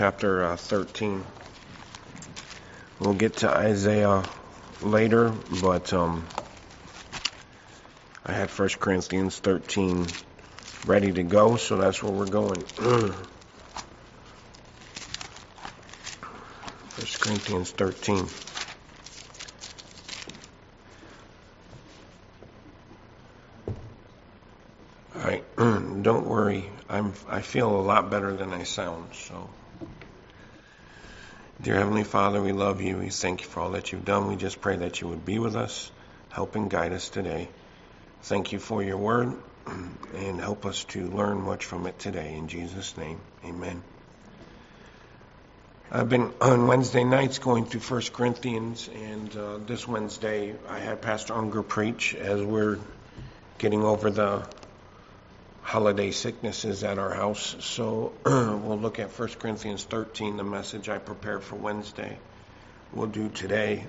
chapter 13. We'll get to Isaiah later, but I had 1 Corinthians 13 ready to go, so that's where we're going. 1 Corinthians 13. Alright, don't worry. I feel a lot better than I sound, so. Dear Heavenly Father, we love you. We thank you for all that you've done. We just pray that you would be with us, help and guide us today. Thank you for your word, and help us to learn much from it today. In Jesus' name, amen. I've been on Wednesday nights going through 1 Corinthians, and this Wednesday I had Pastor Unger preach as we're getting over the holiday sicknesses at our house. So we'll look at 1 Corinthians 13, the message I prepared for Wednesday. We'll do today.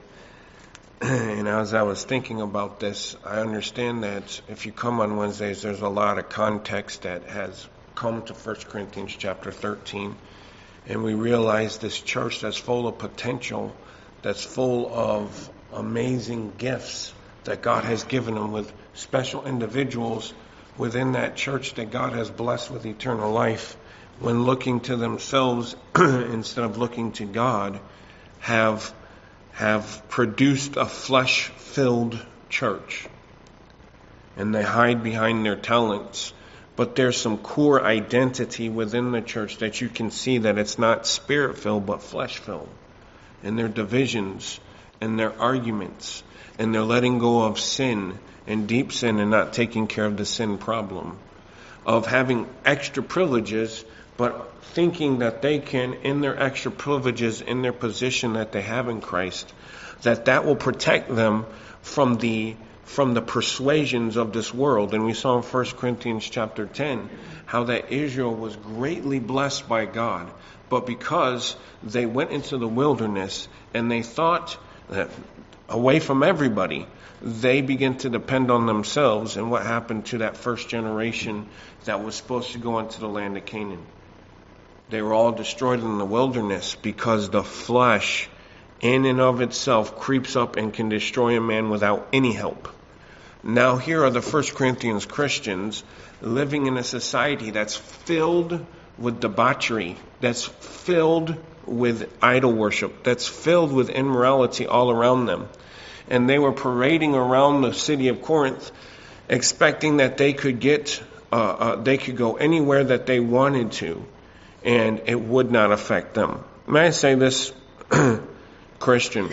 And as I was thinking about this, I understand that if you come on Wednesdays, there's a lot of context that has come to 1 Corinthians chapter 13. And we realize this church that's full of potential, that's full of amazing gifts that God has given them, with special individuals within that church that God has blessed with eternal life, when looking to themselves instead of looking to God, have produced a flesh-filled church. And they hide behind their talents. But there's some core identity within the church that you can see that it's not spirit-filled but flesh-filled. And their divisions and their arguments and their letting go of sin and deep sin and not taking care of the sin problem. Of having extra privileges but thinking that they can, in their extra privileges, in their position that they have in Christ, that will protect them from the persuasions of this world. And we saw in 1 Corinthians chapter 10 how that Israel was greatly blessed by God, but because they went into the wilderness and they thought that away from everybody, they began to depend on themselves. And what happened to that first generation that was supposed to go into the land of Canaan? They were all destroyed in the wilderness because the flesh in and of itself creeps up and can destroy a man without any help. Now here are the 1 Corinthians Christians living in a society that's filled with debauchery, that's filled with idol worship, that's filled with immorality all around them. And they were parading around the city of Corinth, expecting that they could go anywhere that they wanted to, and it would not affect them. May I say this, Christian?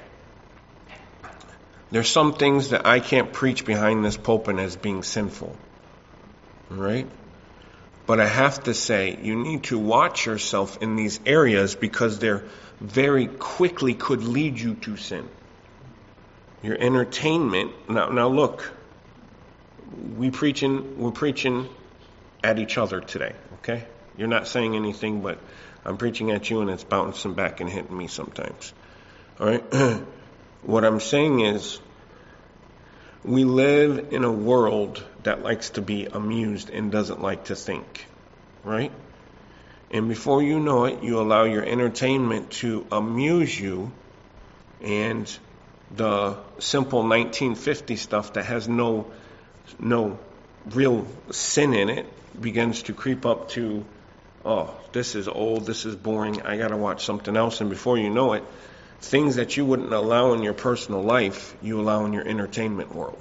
There's some things that I can't preach behind this pulpit as being sinful, right? But I have to say, you need to watch yourself in these areas because they're very quickly could lead you to sin. Your entertainment. Now look, we're preaching at each other today, okay? You're not saying anything, but I'm preaching at you and it's bouncing back and hitting me sometimes. All right? What I'm saying is, we live in a world that likes to be amused and doesn't like to think, right? And before you know it, you allow your entertainment to amuse you, and the simple 1950 stuff that has no real sin in it begins to creep up to, oh, this is old, this is boring, I gotta watch something else. And before you know it, things that you wouldn't allow in your personal life, you allow in your entertainment world.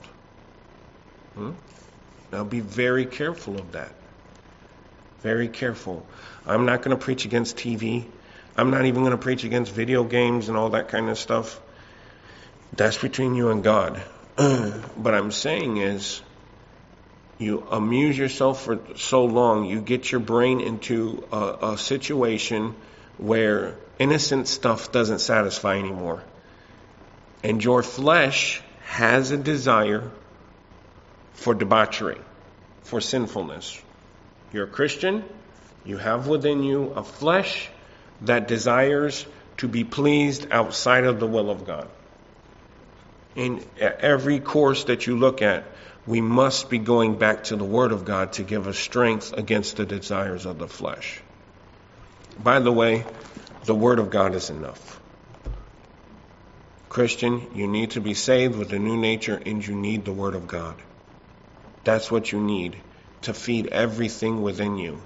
Now be very careful of that. Very careful. I'm not going to preach against TV. I'm not even going to preach against video games and all that kind of stuff. That's between you and God. But I'm saying is, you amuse yourself for so long, you get your brain into a situation where innocent stuff doesn't satisfy anymore. And your flesh has a desire for debauchery, for sinfulness. You're a Christian, you have within you a flesh that desires to be pleased outside of the will of God. In every course that you look at, we must be going back to the Word of God to give us strength against the desires of the flesh. By the way, the Word of God is enough. Christian, you need to be saved with a new nature, and you need the Word of God. That's what you need to feed everything within you.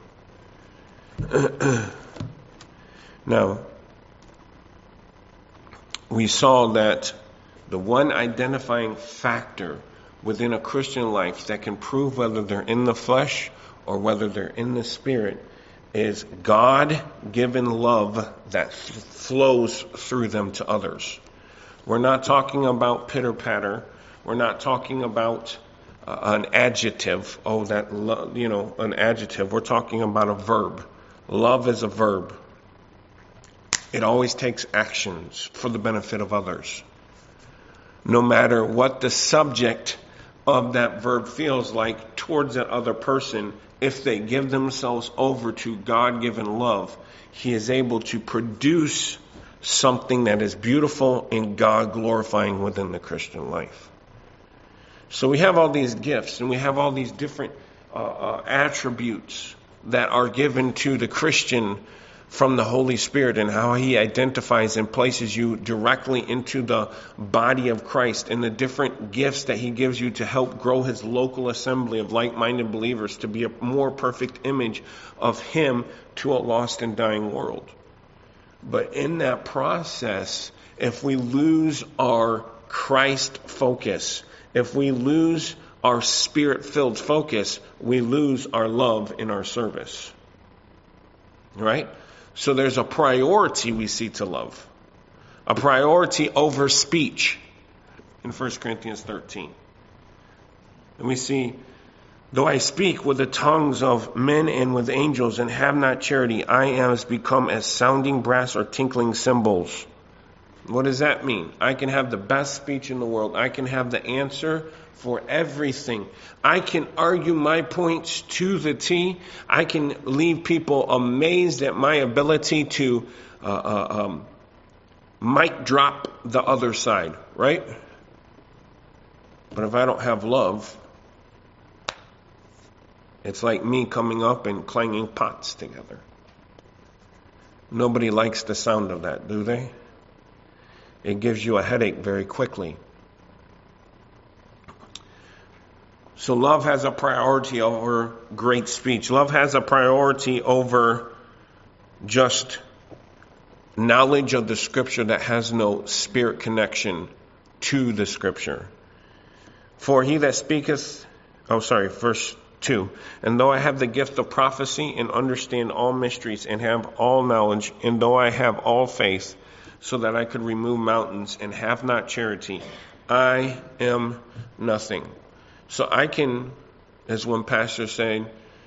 Now, we saw that the one identifying factor within a Christian life that can prove whether they're in the flesh or whether they're in the spirit is God-given love that flows through them to others. We're not talking about pitter-patter. We're not talking about an adjective. An adjective. We're talking about a verb. Love is a verb. It always takes actions for the benefit of others. No matter what the subject of that verb feels like towards that other person, if they give themselves over to God-given love, He is able to produce something that is beautiful and God-glorifying within the Christian life. So we have all these gifts and we have all these different attributes that are given to the Christian from the Holy Spirit, and how He identifies and places you directly into the body of Christ, and the different gifts that He gives you to help grow His local assembly of like-minded believers to be a more perfect image of Him to a lost and dying world. But in that process, if we lose our Christ focus, if we lose our Spirit-filled focus, we lose our love in our service. Right? So there's a priority we see to love. A priority over speech in 1 Corinthians 13. And we see, though I speak with the tongues of men and with angels and have not charity, I am become as sounding brass or tinkling cymbals. What does that mean? I can have the best speech in the world. I can have the answer for everything. I can argue my points to the T. I can leave people amazed at my ability to mic drop the other side, right? But if I don't have love, it's like me coming up and clanging pots together. Nobody likes the sound of that, do they? It gives you a headache very quickly. So love has a priority over great speech. Love has a priority over just knowledge of the Scripture that has no spirit connection to the Scripture. For he that speaketh, verse 2, and though I have the gift of prophecy and understand all mysteries and have all knowledge, and though I have all faith, so that I could remove mountains and have not charity, I am nothing. So I can, as one pastor saying,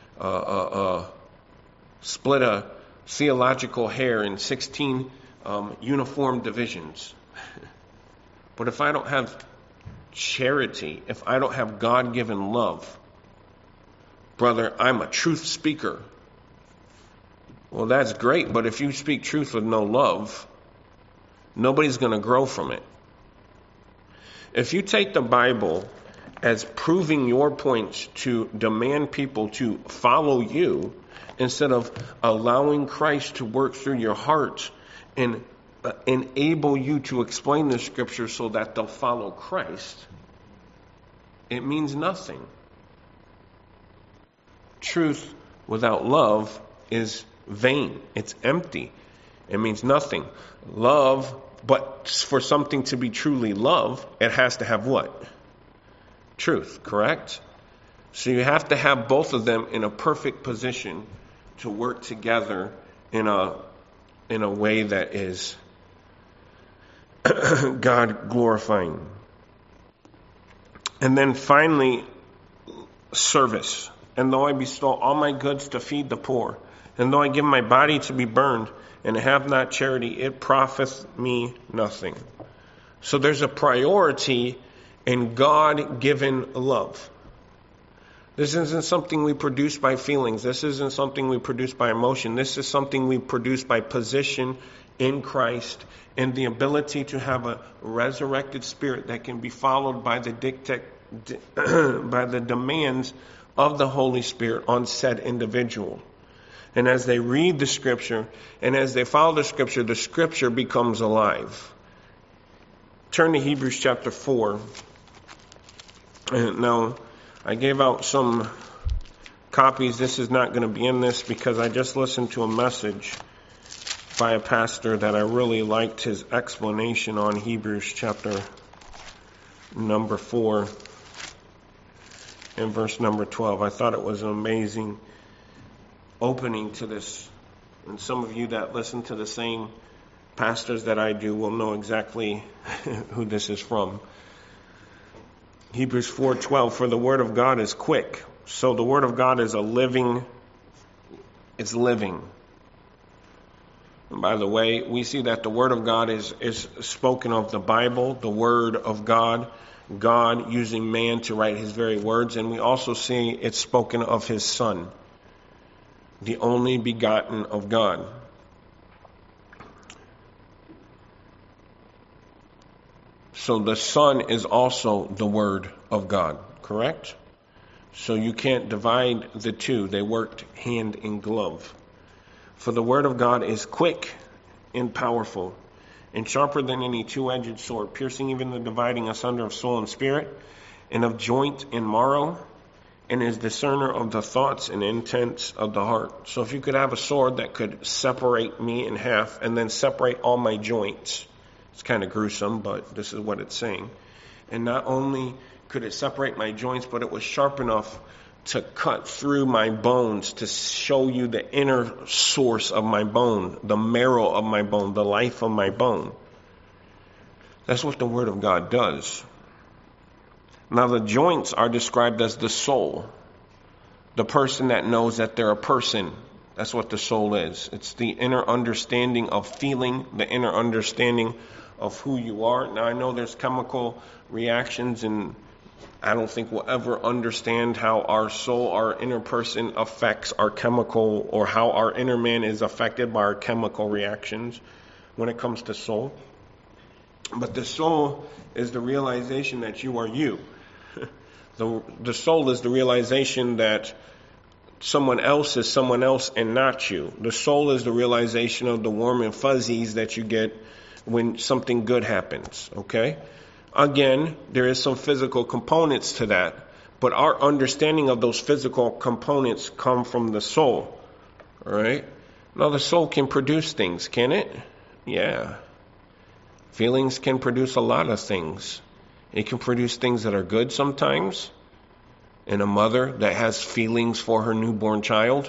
split a theological hair in 16 uniform divisions. But if I don't have charity, if I don't have God-given love, brother, I'm a truth speaker. Well, that's great, but if you speak truth with no love, nobody's going to grow from it. If you take the Bible as proving your points to demand people to follow you, instead of allowing Christ to work through your heart and enable you to explain the Scripture so that they'll follow Christ, it means nothing. Truth without love is vain. It's empty. It means nothing. Love, but for something to be truly love, it has to have what? Truth, correct? So you have to have both of them in a perfect position to work together in a way that is God glorifying. And then finally, service. And though I bestow all my goods to feed the poor, and though I give my body to be burned, and have not charity, it profiteth me nothing. So there's a priority in God-given love. This isn't something we produce by feelings. This isn't something we produce by emotion. This is something we produce by position in Christ and the ability to have a resurrected spirit that can be followed by the by the demands of the Holy Spirit on said individual. And as they read the Scripture, and as they follow the Scripture becomes alive. Turn to Hebrews chapter 4. Now, I gave out some copies. This is not going to be in this because I just listened to a message by a pastor that I really liked his explanation on Hebrews chapter number 4 and verse number 12. I thought it was an amazing opening to this. And some of you that listen to the same pastors that I do will know exactly who this is from. Hebrews 4:12, for the word of God is quick. So the word of God is it's living. And by the way, we see that the word of God is spoken of the Bible, the word of God, God using man to write his very words. And we also see it's spoken of his Son, the only begotten of God. So the Son is also the Word of God, correct? So you can't divide the two. They worked hand in glove. For the Word of God is quick and powerful, and sharper than any two-edged sword, piercing even the dividing asunder of soul and spirit, and of joint and marrow, and is discerner of the thoughts and intents of the heart. So if you could have a sword that could separate me in half and then separate all my joints, it's kind of gruesome, but this is what it's saying. And not only could it separate my joints, but it was sharp enough to cut through my bones to show you the inner source of my bone, the marrow of my bone, the life of my bone. That's what the Word of God does. Now the joints are described as the soul, the person that knows that they're a person. That's what the soul is. It's the inner understanding of feeling, the inner understanding of who you are. Now I know there's chemical reactions, and I don't think we'll ever understand how our soul, our inner person affects our chemical, or how our inner man is affected by our chemical reactions when it comes to soul. But the soul is the realization that you are you. The soul is the realization that someone else is someone else and not you. The soul is the realization of the warm and fuzzies that you get when something good happens, okay? Again, there is some physical components to that, but our understanding of those physical components come from the soul, all right? Now, the soul can produce things, can it? Yeah. Feelings can produce a lot of things. It can produce things that are good sometimes. And a mother that has feelings for her newborn child.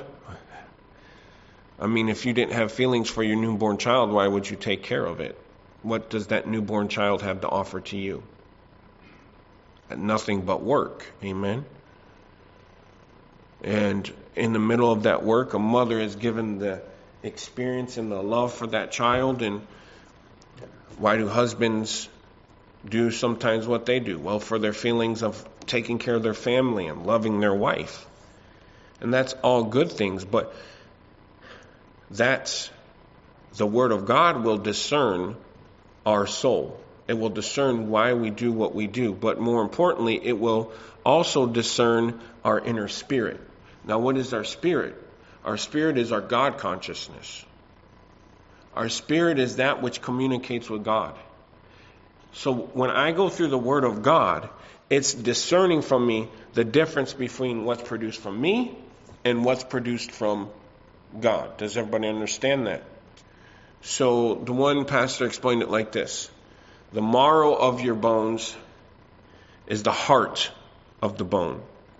I mean, if you didn't have feelings for your newborn child, why would you take care of it? What does that newborn child have to offer to you? Nothing but work. Amen. And in the middle of that work, a mother is given the experience and the love for that child. And why do husbands do sometimes what they do? Well, for their feelings of taking care of their family and loving their wife. And that's all good things, but that's the Word of God will discern our soul. It will discern why we do what we do, but more importantly, it will also discern our inner spirit. Now, what is our spirit? Our spirit is our God consciousness. Our spirit is that which communicates with God. So when I go through the Word of God, it's discerning from me the difference between what's produced from me and what's produced from God. Does everybody understand that? So the one pastor explained it like this. The marrow of your bones is the heart of the bone.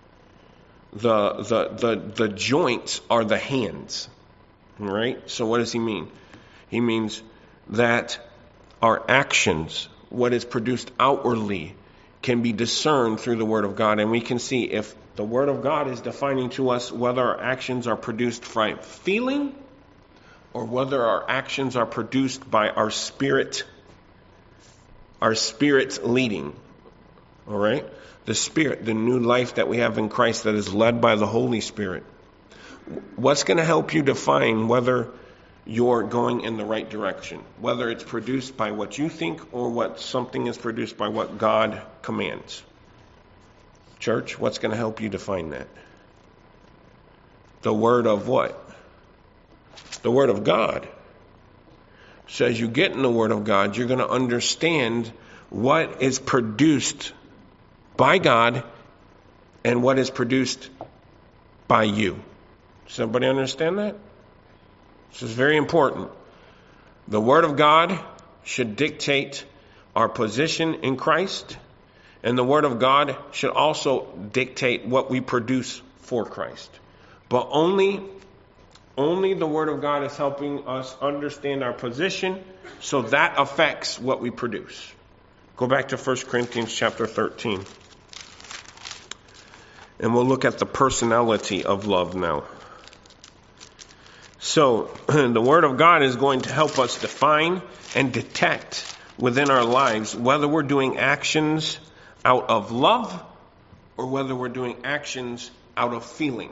The joints are the hands. Right? So what does he mean? He means that our actions, what is produced outwardly, can be discerned through the Word of God. And we can see if the Word of God is defining to us whether our actions are produced from feeling or whether our actions are produced by our spirit's leading. All right? The Spirit, the new life that we have in Christ that is led by the Holy Spirit. What's going to help you define whether you're going in the right direction? Whether it's produced by what you think or what something is produced by what God commands. Church, what's going to help you define that? The Word of what? The Word of God. So as you get in the Word of God, you're going to understand what is produced by God and what is produced by you. Does everybody understand that? This is very important. The Word of God should dictate our position in Christ, and the Word of God should also dictate what we produce for Christ. But only the Word of God is helping us understand our position, so that affects what we produce. Go back to 1 Corinthians chapter 13. And we'll look at the personality of love now. So, the Word of God is going to help us define and detect within our lives whether we're doing actions out of love or whether we're doing actions out of feeling.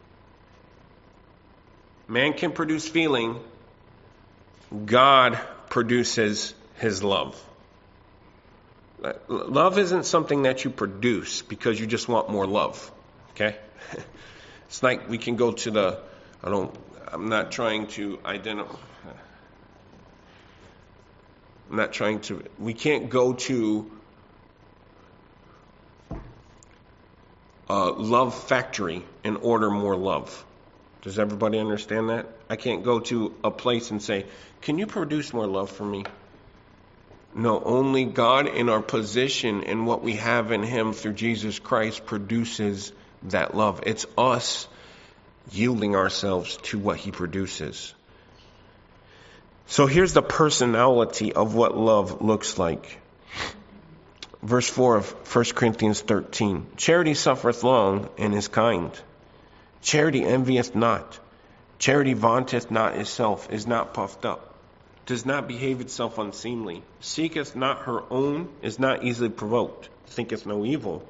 Man can produce feeling. God produces His love. Love isn't something that you produce because you just want more love. Okay? It's like we can go to we can't go to a love factory and order more love. Does everybody understand that? I can't go to a place and say, can you produce more love for me? No, only God in our position and what we have in Him through Jesus Christ produces that love. It's us yielding ourselves to what He produces. So here's the personality of what love looks like. Verse 4 of 1 Corinthians 13. Charity suffereth long and is kind. Charity envieth not. Charity vaunteth not itself, is not puffed up, does not behave itself unseemly, seeketh not her own, is not easily provoked, thinketh no evil.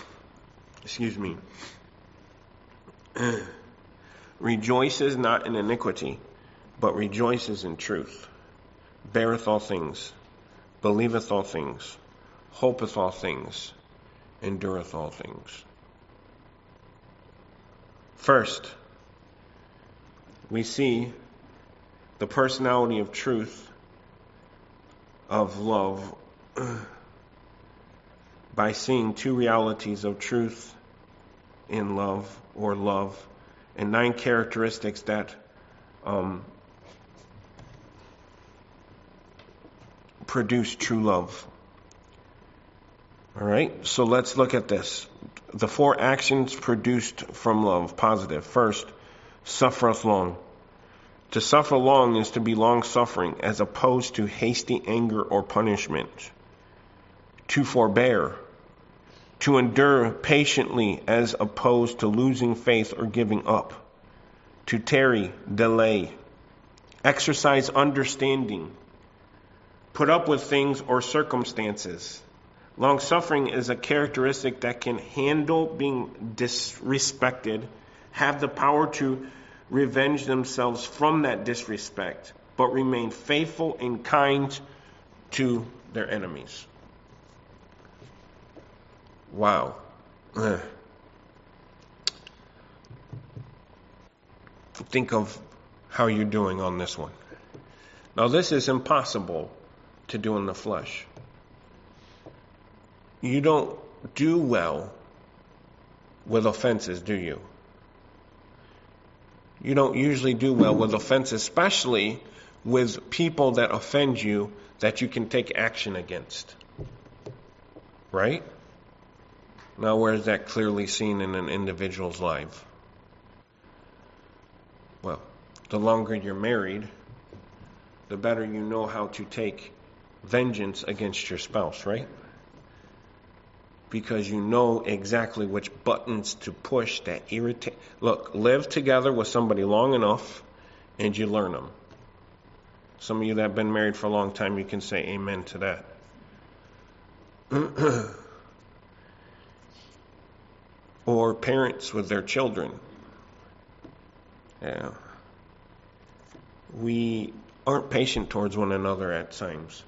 Rejoices not in iniquity, but rejoices in truth. Beareth all things, believeth all things, hopeth all things, endureth all things. First, we see the personality of truth, of love, by seeing two realities of truth in love, or love, and 9 characteristics that produce true love. All right, so let's look at this. The 4 actions produced from love, positive. First, suffereth long. To suffer long is to be long-suffering, as opposed to hasty anger or punishment. To forbear. To endure patiently, as opposed to losing faith or giving up. To tarry, delay. Exercise understanding. Put up with things or circumstances. Long-suffering is a characteristic that can handle being disrespected, have the power to revenge themselves from that disrespect, but remain faithful and kind to their enemies. Wow. Think of how you're doing on this one. Now, this is impossible to do in the flesh. You don't do well with offenses, do you? You don't usually do well with offenses, especially with people that offend you that you can take action against. Right? Now, where is that clearly seen in an individual's life? Well, the longer you're married, the better you know how to take vengeance against your spouse, right? Because you know exactly which buttons to push that irritate. Look, live together with somebody long enough and you learn them. Some of you that have been married for a long time, you can say amen to that. Or parents with their children. Yeah. We aren't patient towards one another at times.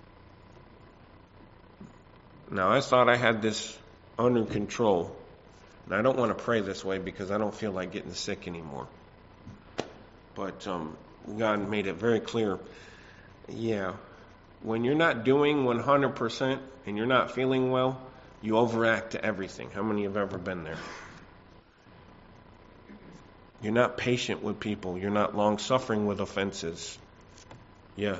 Now, I thought I had this under control. And I don't want to pray this way because I don't feel like getting sick anymore. But God made it very clear. Yeah, when you're not doing 100% and you're not feeling well, you overact to everything. How many have ever been there? You're not patient with people. You're not long-suffering with offenses. Yeah.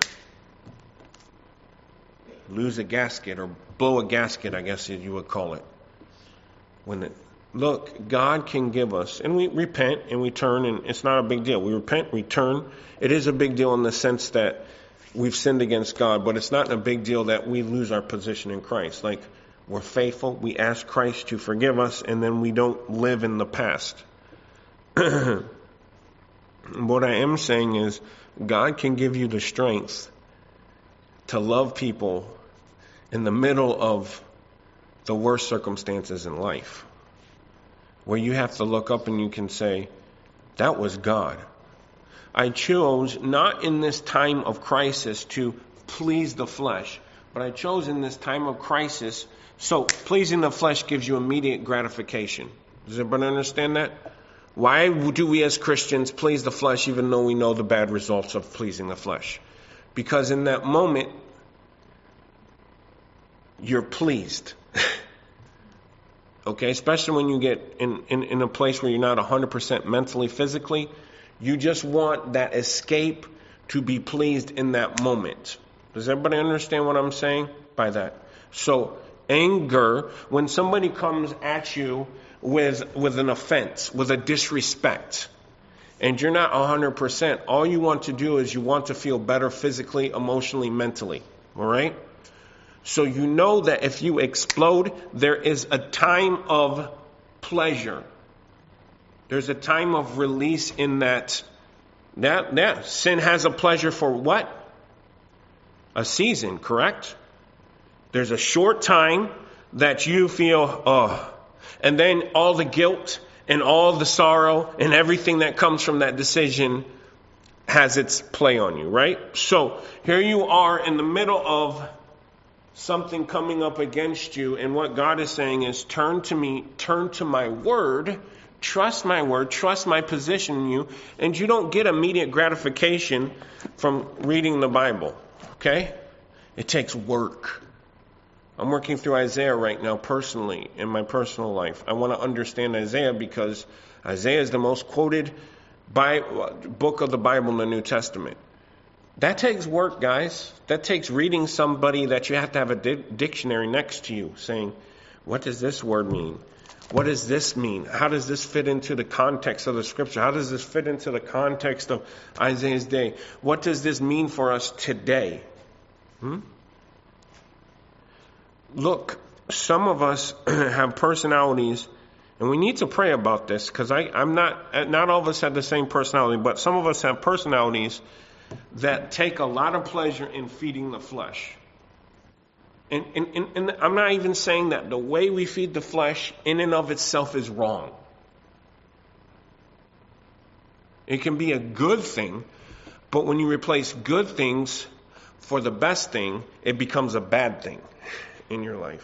Lose a gasket or blow a gasket, I guess you would call it. Look, God can give us, and we repent and we turn, and it's not a big deal. We repent, we turn. It is a big deal in the sense that we've sinned against God, but it's not a big deal that we lose our position in Christ. Like, we're faithful, we ask Christ to forgive us, and then we don't live in the past. What I am saying is, God can give you the strength to love people in the middle of the worst circumstances in life, where you have to look up and you can say, that was God. I chose not in this time of crisis to please the flesh, but I chose in this time of crisis. So pleasing the flesh gives you immediate gratification. Does everybody understand that? Why do we as Christians please the flesh even though we know the bad results of pleasing the flesh? Because in that moment, you're pleased. Okay, especially when you get in a place where you're not 100% mentally, physically, you just want that escape to be pleased in that moment. Does everybody understand what I'm saying by that? So anger, when somebody comes at you with an offense, with a disrespect, and you're not 100%, all you want to do is you want to feel better physically, emotionally, mentally. All right? So you know that if you explode, there is a time of pleasure. There's a time of release in that. Sin has a pleasure for what? A season, correct? There's a short time that you feel, and then all the guilt and all the sorrow and everything that comes from that decision has its play on you, right? So here you are in the middle of something coming up against you, and what God is saying is, turn to me, turn to my word, trust my position in you, and you don't get immediate gratification from reading the Bible, okay? It takes work. I'm working through Isaiah right now personally, in my personal life. I want to understand Isaiah because Isaiah is the most quoted book of the Bible in the New Testament. That takes work, guys. That takes reading somebody that you have to have a dictionary next to you saying, what does this word mean? What does this mean? How does this fit into the context of the scripture? How does this fit into the context of Isaiah's day? What does this mean for us today? Look, some of us have personalities, and we need to pray about this because not all of us have the same personality, but some of us have personalities that take a lot of pleasure in feeding the flesh. And I'm not even saying that the way we feed the flesh in and of itself is wrong. It can be a good thing, but when you replace good things for the best thing, it becomes a bad thing in your life.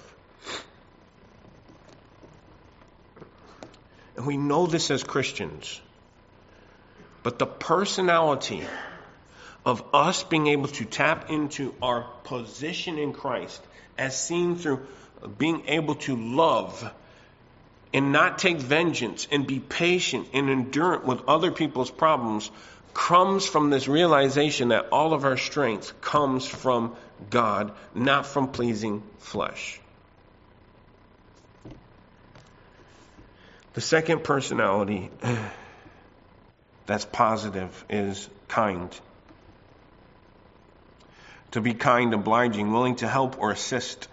And we know this as Christians. But the personality of us being able to tap into our position in Christ, as seen through being able to love and not take vengeance and be patient and endurant with other people's problems, comes from this realization that all of our strength comes from God, not from pleasing flesh. The second personality that's positive is kind. To be kind, obliging, willing to help or assist.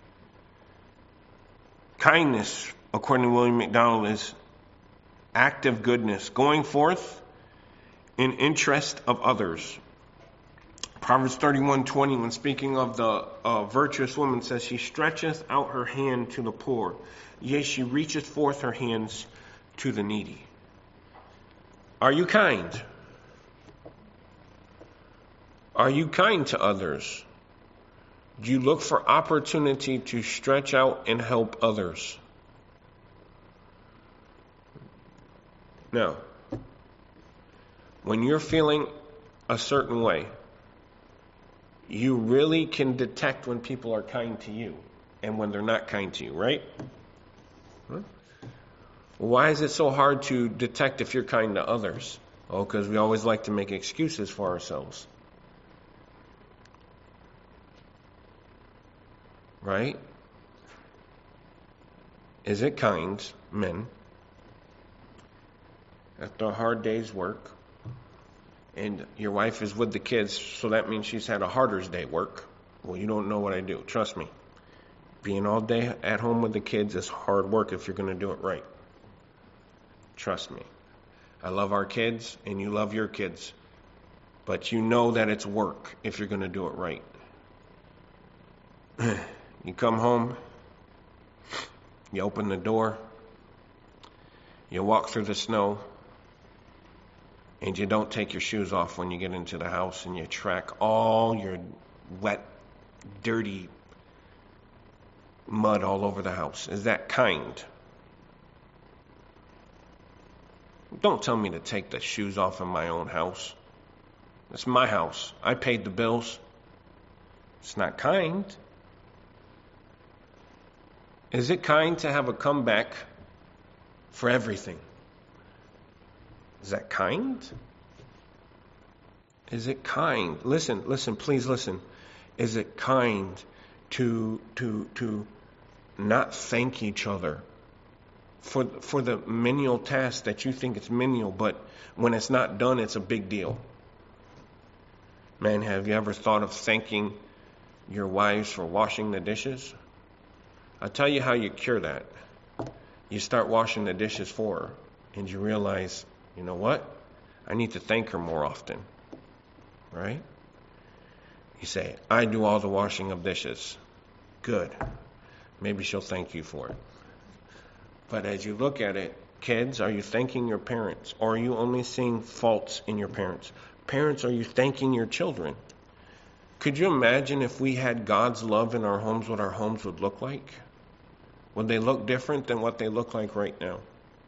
Kindness, according to William MacDonald, is active goodness, going forth in interest of others. Proverbs 31:20, when speaking of the virtuous woman, says, she stretcheth out her hand to the poor. Yea, she reacheth forth her hands to the needy. Are you kind? Are you kind to others? Do you look for opportunity to stretch out and help others? Now, When you're feeling a certain way, you really can detect when people are kind to you and when they're not kind to you, right? Huh? Why is it so hard to detect if you're kind to others? Oh, because we always like to make excuses for ourselves. Right? Is it kind, men, after a hard day's work, and your wife is with the kids, so that means she's had a harder day work? Well, you don't know what I do. Trust me. Being all day at home with the kids is hard work if you're going to do it right. Trust me. I love our kids, and you love your kids. But you know that it's work if you're going to do it right. You come home, you open the door, you walk through the snow, and you don't take your shoes off when you get into the house, and you track all your wet, dirty mud all over the house. Is that kind? Don't tell me to take the shoes off in my own house. It's my house. I paid the bills. It's not kind. Is it kind to have a comeback for everything? Is that kind? Is it kind? Listen, please listen. Is it kind to not thank each other for the menial task that you think it's menial, but when it's not done, it's a big deal? Man, have you ever thought of thanking your wives for washing the dishes? I'll tell you how you cure that. You start washing the dishes for her, and you realize, you know what? I need to thank her more often. Right? You say, I do all the washing of dishes. Good. Maybe she'll thank you for it. But as you look at it, kids, are you thanking your parents? Or are you only seeing faults in your parents? Parents, are you thanking your children? Could you imagine if we had God's love in our homes, what our homes would look like? Would they look different than what they look like right now?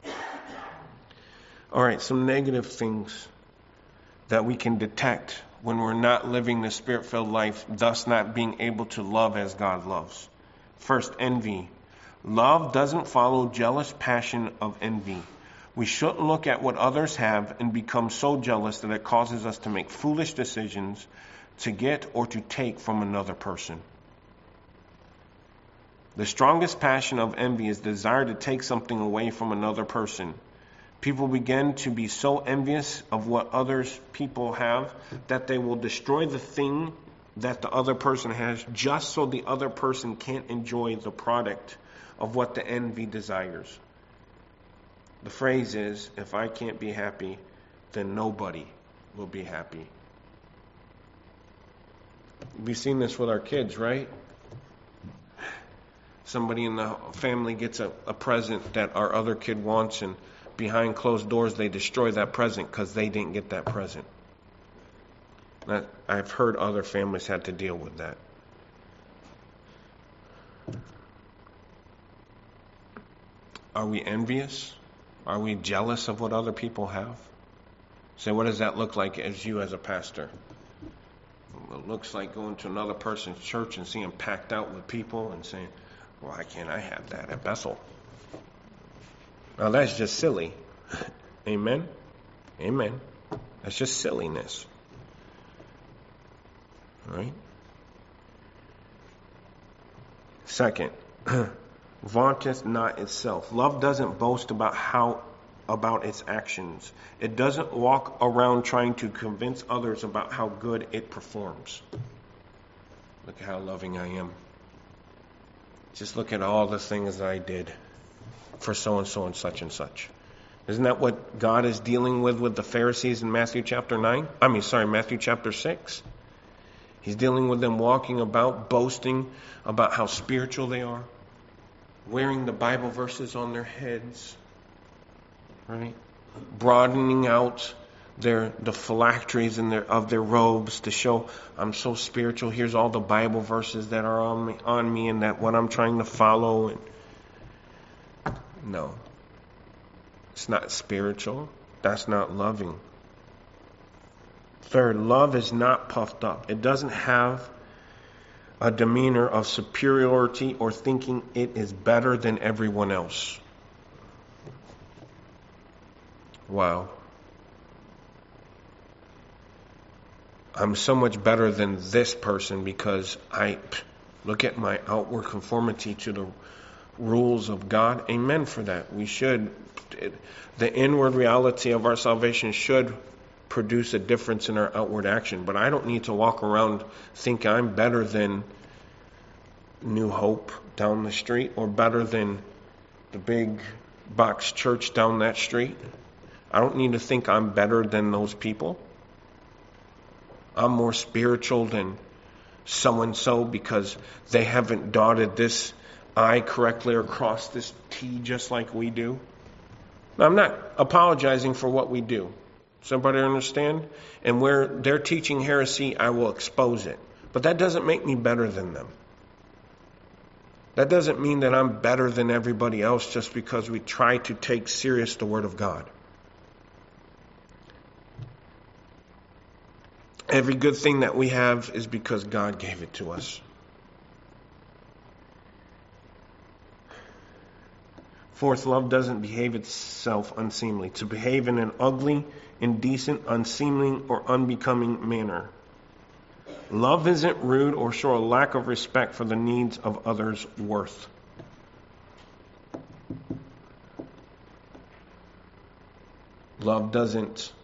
All right, some negative things that we can detect when we're not living the Spirit-filled life, thus not being able to love as God loves. First, envy. Love doesn't follow jealous passion of envy. We shouldn't look at what others have and become so jealous that it causes us to make foolish decisions to get or to take from another person. The strongest passion of envy is desire to take something away from another person. People begin to be so envious of what others people have that they will destroy the thing that the other person has just so the other person can't enjoy the product of what the envy desires. The phrase is, if I can't be happy, then nobody will be happy. We've seen this with our kids, right? Somebody in the family gets a present that our other kid wants, and behind closed doors they destroy that present because they didn't get that present. I've heard other families had to deal with that. Are we envious? Are we jealous of what other people have? So what does that look like as you as a pastor? It looks like going to another person's church and seeing packed out with people and saying, why can't I have that at Bethel? Now that's just silly. Amen? Amen. That's just silliness. All right? Second, vaunteth not itself. Love doesn't boast about its actions. It doesn't walk around trying to convince others about how good it performs. Look at how loving I am. Just look at all the things that I did for so-and-so and such and such. Isn't that what God is dealing with the Pharisees in Matthew chapter 6? He's dealing with them walking about, boasting about how spiritual they are, wearing the Bible verses on their heads, right? Broadening out the phylacteries of their robes to show I'm so spiritual. Here's all the Bible verses that are on me and that what I'm trying to follow. And no, it's not spiritual. That's not loving. Third, love is not puffed up. It doesn't have a demeanor of superiority or thinking it is better than everyone else. Wow. I'm so much better than this person because I look at my outward conformity to the rules of God. Amen for that. We should. The inward reality of our salvation should produce a difference in our outward action. But I don't need to walk around thinking I'm better than New Hope down the street or better than the big box church down that street. I don't need to think I'm better than those people. I'm more spiritual than so-and-so because they haven't dotted this I correctly or crossed this T just like we do. Now, I'm not apologizing for what we do. Somebody understand? And where they're teaching heresy, I will expose it. But that doesn't make me better than them. That doesn't mean that I'm better than everybody else just because we try to take serious the Word of God. Every good thing that we have is because God gave it to us. Fourth, love doesn't behave itself unseemly. To behave in an ugly, indecent, unseemly, or unbecoming manner. Love isn't rude or show a lack of respect for the needs of others' worth. Love doesn't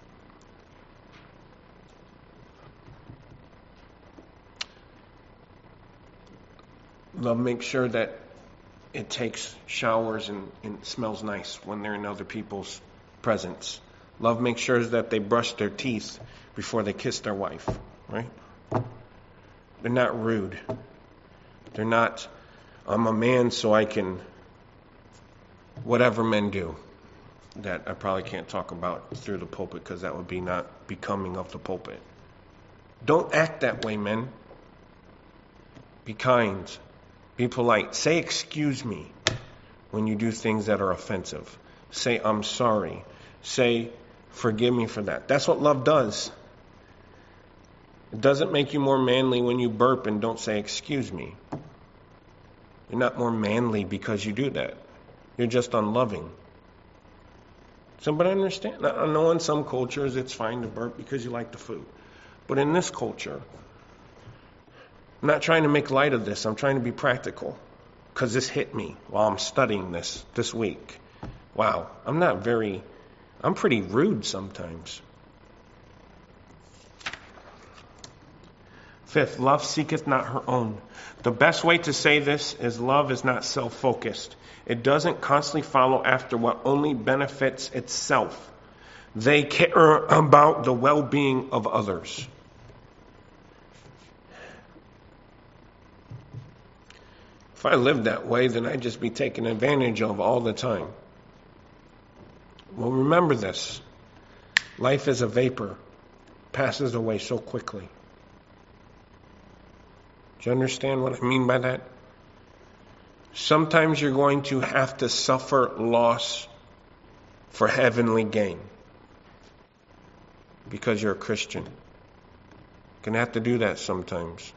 Love makes sure that it takes showers and smells nice when they're in other people's presence. Love makes sure that they brush their teeth before they kiss their wife, right? They're not rude. They're not, I'm a man so I can, whatever men do. That I probably can't talk about through the pulpit because that would be not becoming of the pulpit. Don't act that way, men. Be kind. Be polite. Say excuse me when you do things that are offensive. Say I'm sorry. Say forgive me for that. That's what love does. It doesn't make you more manly when you burp and don't say excuse me. You're not more manly because you do that. You're just unloving. Somebody understand? I know in some cultures it's fine to burp because you like the food. But in this culture, I'm not trying to make light of this. I'm trying to be practical. Because this hit me while I'm studying this week. Wow, I'm pretty rude sometimes. Fifth, love seeketh not her own. The best way to say this is love is not self-focused. It doesn't constantly follow after what only benefits itself. They care about the well-being of others. If I lived that way, then I'd just be taken advantage of all the time. Well, remember this. Life is a vapor. Passes away so quickly. Do you understand what I mean by that? Sometimes you're going to have to suffer loss for heavenly gain. Because you're a Christian. You're going to have to do that sometimes.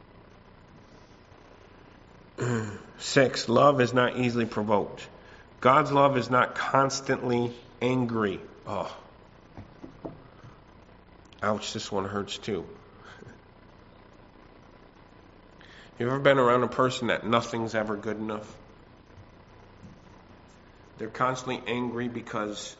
6, love is not easily provoked. God's love is not constantly angry. Oh. Ouch, this one hurts too. You ever been around a person that nothing's ever good enough? They're constantly angry because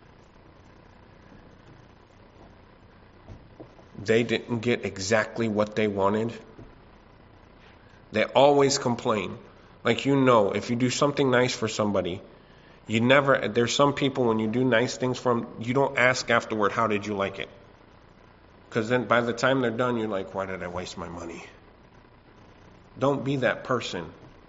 they didn't get exactly what they wanted. They always complain. Like, if you do something nice for somebody, there's some people when you do nice things for them, you don't ask afterward, how did you like it? Because then by the time they're done, you're like, why did I waste my money? Don't be that person.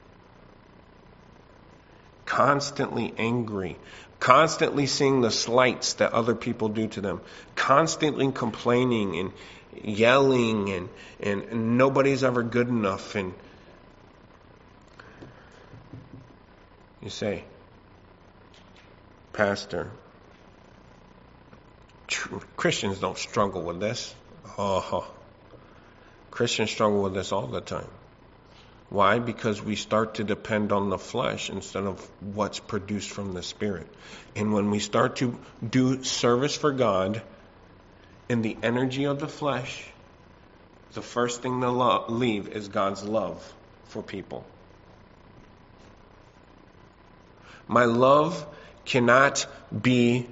Constantly angry. Constantly seeing the slights that other people do to them. Constantly complaining and yelling and nobody's ever good enough. And you say, Pastor, Christians don't struggle with this. Christians struggle with this all the time. Why? Because we start to depend on the flesh instead of what's produced from the Spirit. And when we start to do service for God in the energy of the flesh, the first thing to leave is God's love for people. My love cannot be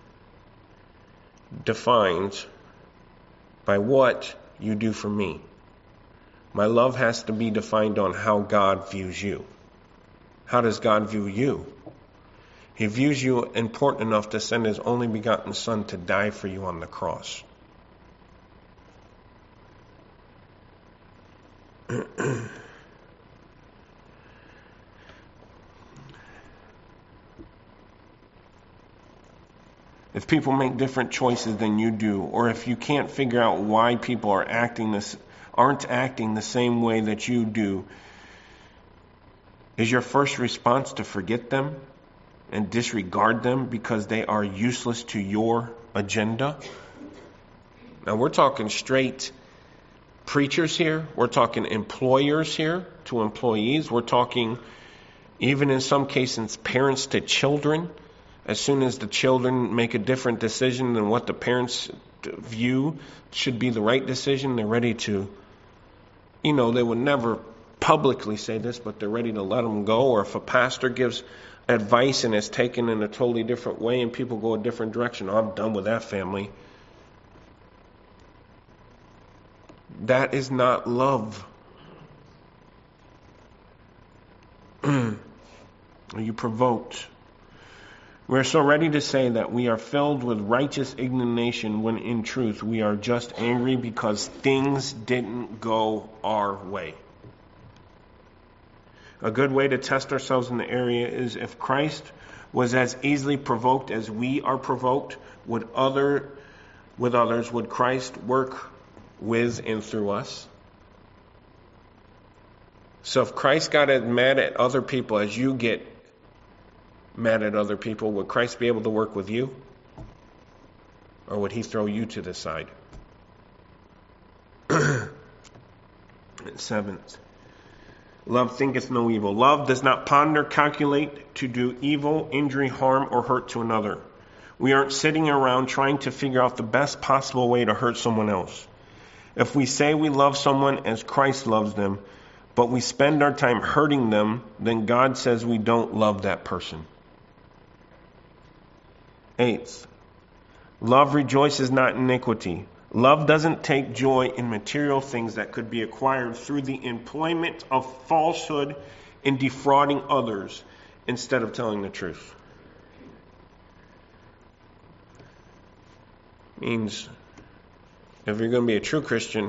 defined by what you do for me. My love has to be defined on how God views you. How does God view you? He views you important enough to send His only begotten Son to die for you on the cross. If people make different choices than you do, or if you can't figure out why people aren't acting the same way that you do, is your first response to forget them and disregard them because they are useless to your agenda? Now we're talking straight preachers here. We're talking employers here to employees. We're talking, even in some cases, parents to children. As soon as the children make a different decision than what the parents view should be the right decision, they're ready to, they would never publicly say this, but they're ready to let them go. Or if a pastor gives advice and it's taken in a totally different way and people go a different direction, I'm done with that family. That is not love. Are you provoked? We're so ready to say that we are filled with righteous indignation when in truth we are just angry because things didn't go our way. A good way to test ourselves in the area is if Christ was as easily provoked as we are provoked, would Christ work with and through us? So if Christ got as mad at other people as you get mad at other people, would Christ be able to work with you? Or would He throw you to the side? Seventh, love thinketh no evil. Love does not ponder, calculate to do evil, injury, harm, or hurt to another. We aren't sitting around trying to figure out the best possible way to hurt someone else. If we say we love someone as Christ loves them, but we spend our time hurting them, then God says we don't love that person. Eighth, love rejoices not in iniquity. Love doesn't take joy in material things that could be acquired through the employment of falsehood in defrauding others instead of telling the truth. Means if you're going to be a true Christian,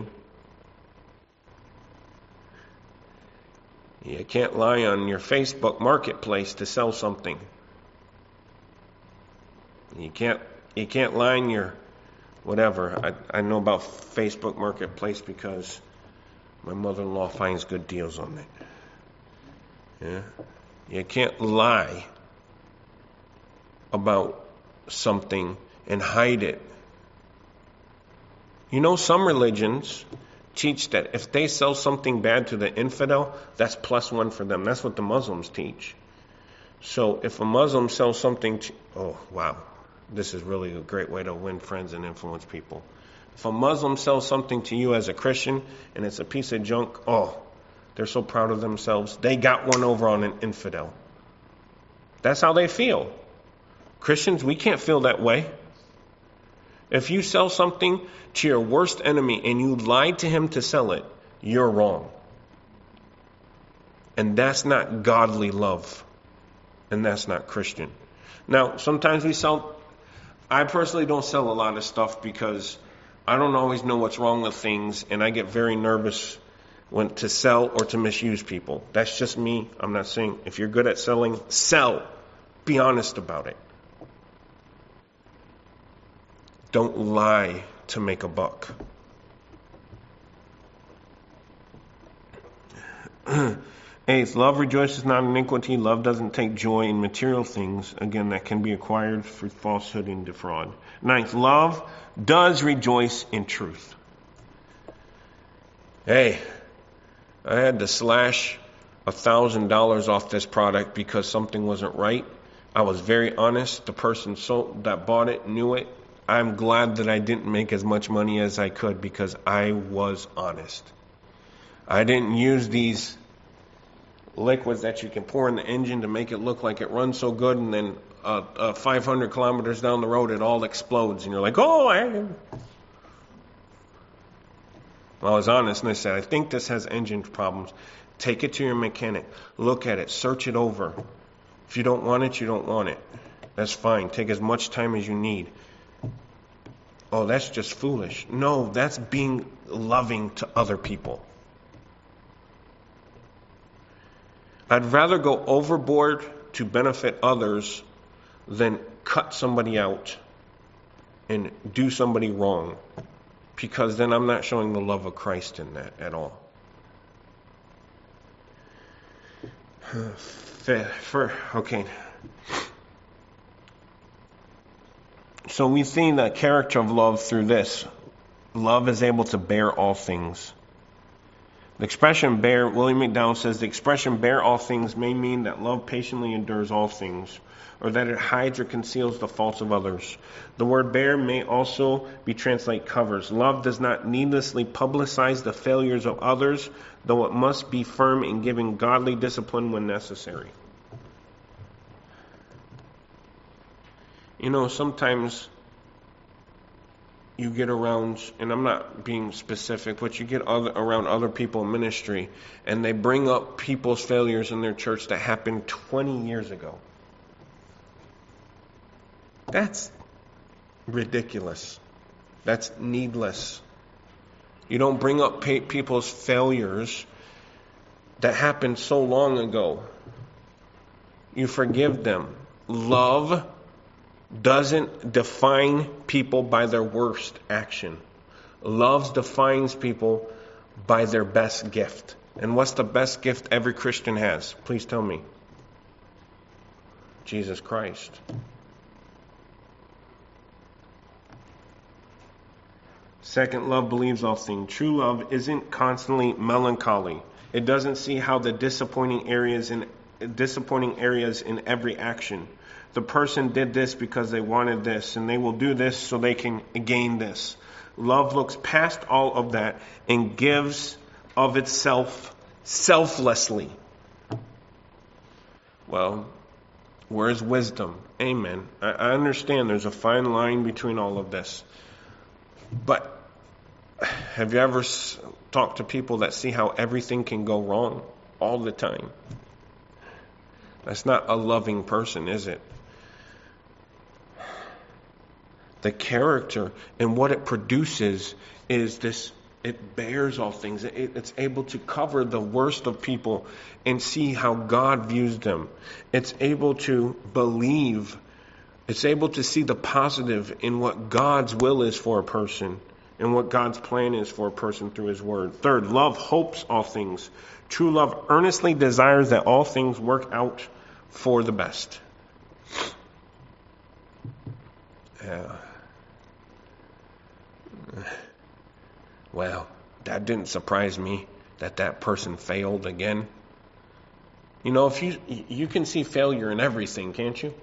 you can't lie on your Facebook marketplace to sell something. You can't lie on your whatever. I know about Facebook Marketplace because my mother-in-law finds good deals on it. Yeah, you can't lie about something and hide it. Some religions teach that if they sell something bad to the infidel, that's +1 for them. That's what the Muslims teach. So if a Muslim sells something this is really a great way to win friends and influence people. If a Muslim sells something to you as a Christian and it's a piece of junk, they're so proud of themselves. They got one over on an infidel. That's how they feel. Christians, we can't feel that way. If you sell something to your worst enemy and you lied to him to sell it, you're wrong. And that's not godly love. And that's not Christian. Now, sometimes I personally don't sell a lot of stuff because I don't always know what's wrong with things, and I get very nervous when to sell or to misuse people. That's just me. I'm not saying if you're good at selling, sell. Be honest about it. Don't lie to make a buck. Eighth, love rejoices not in iniquity. Love doesn't take joy in material things, again, that can be acquired through falsehood and defraud. Ninth, love does rejoice in truth. Hey, I had to slash $1,000 off this product because something wasn't right. I was very honest. The person that bought it knew it. I'm glad that I didn't make as much money as I could because I was honest. I didn't use these liquids that you can pour in the engine to make it look like it runs so good, and then 500 kilometers down the road it all explodes and you're like, oh, I was honest and I said, I think this has engine problems. Take it to your mechanic. Look at it. Search it over. If you don't want it, you don't want it. That's fine. Take as much time as you need. Oh, that's just foolish. No, that's being loving to other people. I'd rather go overboard to benefit others than cut somebody out and do somebody wrong, because then I'm not showing the love of Christ in that at all. Okay. So we've seen the character of love through this. Love is able to bear all things. The expression bear, William McDowell says, the expression bear all things may mean that love patiently endures all things, or that it hides or conceals the faults of others. The word bear may also be translated covers. Love does not needlessly publicize the failures of others, though it must be firm in giving godly discipline when necessary. You know, sometimes you get around, and I'm not being specific, but you get around other people in ministry, and they bring up people's failures in their church that happened 20 years ago. That's ridiculous. That's needless. You don't bring up people's failures that happened so long ago. You forgive them. Love doesn't define people by their worst action. Love defines people by their best gift. And what's the best gift every Christian has? Please tell me. Jesus Christ. Second, love believes all things. True love isn't constantly melancholy. It doesn't see how the disappointing areas in every action. The person did this because they wanted this, and they will do this so they can gain this. Love looks past all of that and gives of itself selflessly. Well, where's wisdom? Amen. I understand there's a fine line between all of this. But have you ever talked to people that see how everything can go wrong all the time? That's not a loving person, is it? The character and what it produces is this. It bears all things. It's able to cover the worst of people and see how God views them. It's able to believe. It's able to see the positive in what God's will is for a person and what God's plan is for a person through His Word. Third, love hopes all things. True love earnestly desires that all things work out for the best. Well, that didn't surprise me that person failed again. You know, if you can see failure in everything, can't you?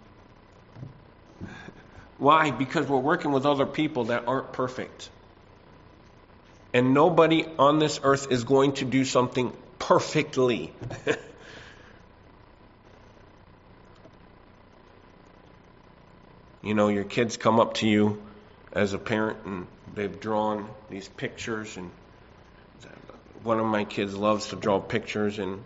Why? Because we're working with other people that aren't perfect. And nobody on this earth is going to do something perfectly. You know, your kids come up to you as a parent and they've drawn these pictures, and one of my kids loves to draw pictures, and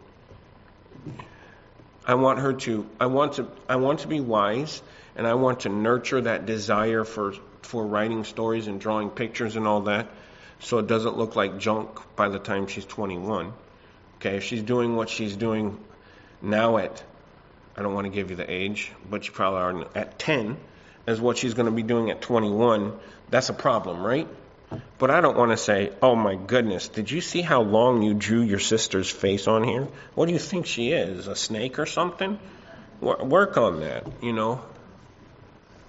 I want to be wise, and I want to nurture that desire for writing stories and drawing pictures and all that, so it doesn't look like junk by the time she's 21. Okay, if she's doing what she's doing now I don't want to give you the age, but you probably are at 10, as what she's going to be doing at 21, that's a problem, right? But I don't want to say, oh my goodness, did you see how long you drew your sister's face on here? What do you think she is, a snake or something? Work on that, you know?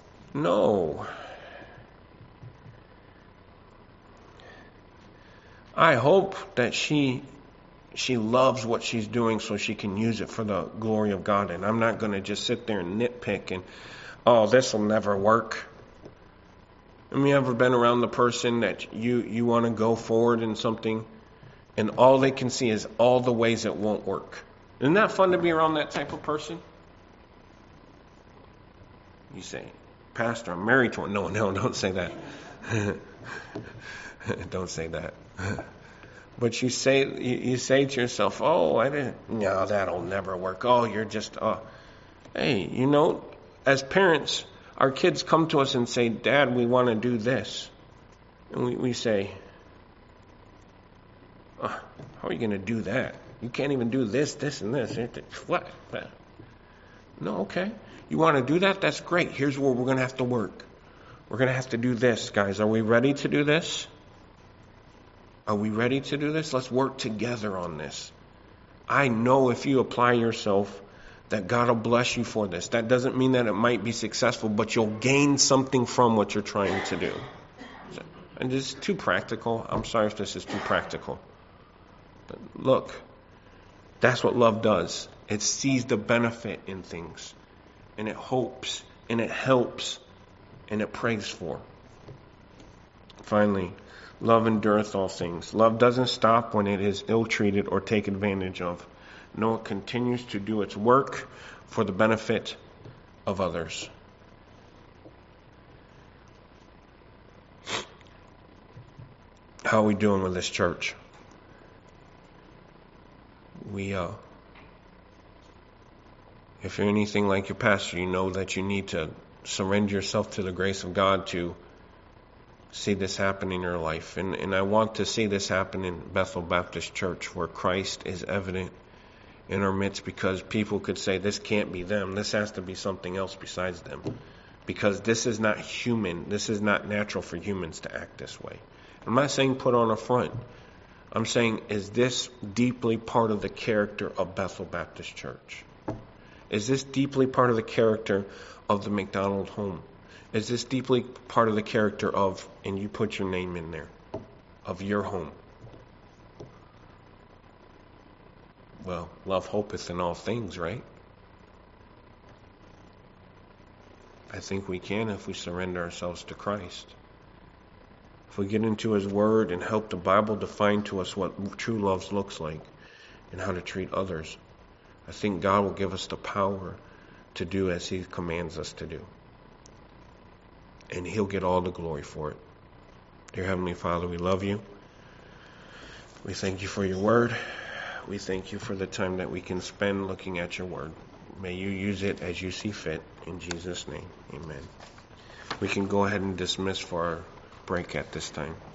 No. I hope that she loves what she's doing so she can use it for the glory of God. And I'm not going to just sit there and nitpick and, oh, this will never work. Have you ever been around the person that you want to go forward in something and all they can see is all the ways it won't work? Isn't that fun to be around that type of person? You say, Pastor, I'm married to one. No, don't say that. Don't say that. But you say to yourself, oh, no, that'll never work. Oh, you're just, hey, as parents, our kids come to us and say, Dad, we want to do this. And we say, how are you going to do that? You can't even do this, and this. What? No, okay. You want to do that? That's great. Here's where we're going to have to work. We're going to have to do this, guys. Are we ready to do this? Are we ready to do this? Let's work together on this. I know if you apply yourself, that God will bless you for this. That doesn't mean that it might be successful, but you'll gain something from what you're trying to do. And this is too practical. I'm sorry if this is too practical. But look, that's what love does. It sees the benefit in things. And it hopes, and it helps, and it prays for. Finally, love endureth all things. Love doesn't stop when it is ill-treated or taken advantage of. No, it continues to do its work for the benefit of others. How are we doing with this church? If you're anything like your pastor, you know that you need to surrender yourself to the grace of God to see this happen in your life. And I want to see this happen in Bethel Baptist Church, where Christ is evident in our midst, because people could say, this can't be them. This has to be something else besides them. Because this is not human. This is not natural for humans to act this way. I'm not saying put on a front. I'm saying, is this deeply part of the character of Bethel Baptist Church? Is this deeply part of the character of the McDonald home? Is this deeply part of the character of, and you put your name in there, of your home? Well, love hopeth in all things, right? I think we can if we surrender ourselves to Christ. If we get into His Word and help the Bible define to us what true love looks like and how to treat others, I think God will give us the power to do as He commands us to do. And He'll get all the glory for it. Dear Heavenly Father, we love You. We thank You for Your Word. We thank You for the time that we can spend looking at Your Word. May You use it as You see fit. In Jesus' name, amen. We can go ahead and dismiss for our break at this time.